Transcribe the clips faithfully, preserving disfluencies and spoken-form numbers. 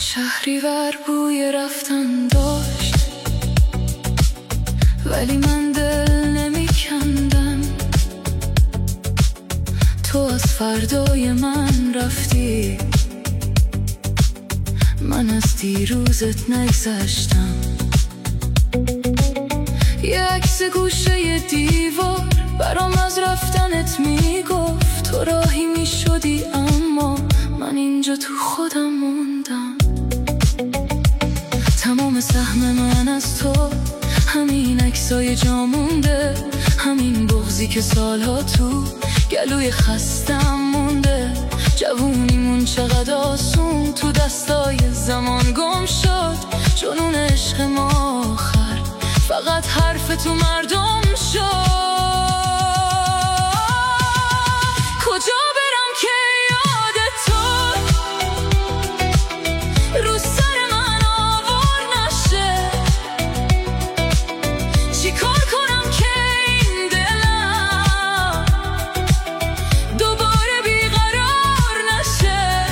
شهریور بوی رفتن داشت، ولی من دل نمی کندم. تو از فردای من رفتی، من از دیروزت نگذشتم. یه عکس گوشه دیوار برام از رفتنت میگفت تو راهی میشدی، اما من اینجا تو خودم موندم. تمام سهم من از تو، همین عکسای جا مونده، همین بغضی که سالها تو گلوی خستم مونده. جوونیمون چقدر آسون تو دستای زمان گم شد، جنون عشق ما آخر فقط حرف تو مردم شد. کجا برم که یاد تو رو سر من آوار نشه؟ چی کار کنم که این دلم دوباره بیقرار نشه؟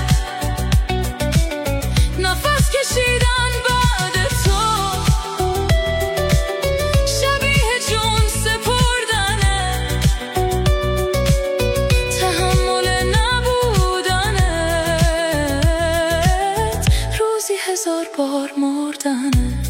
نفس کشیدن بعد تو شبیه جون سپردنه، تحمل نبودنت روزی هزار بار مردنه.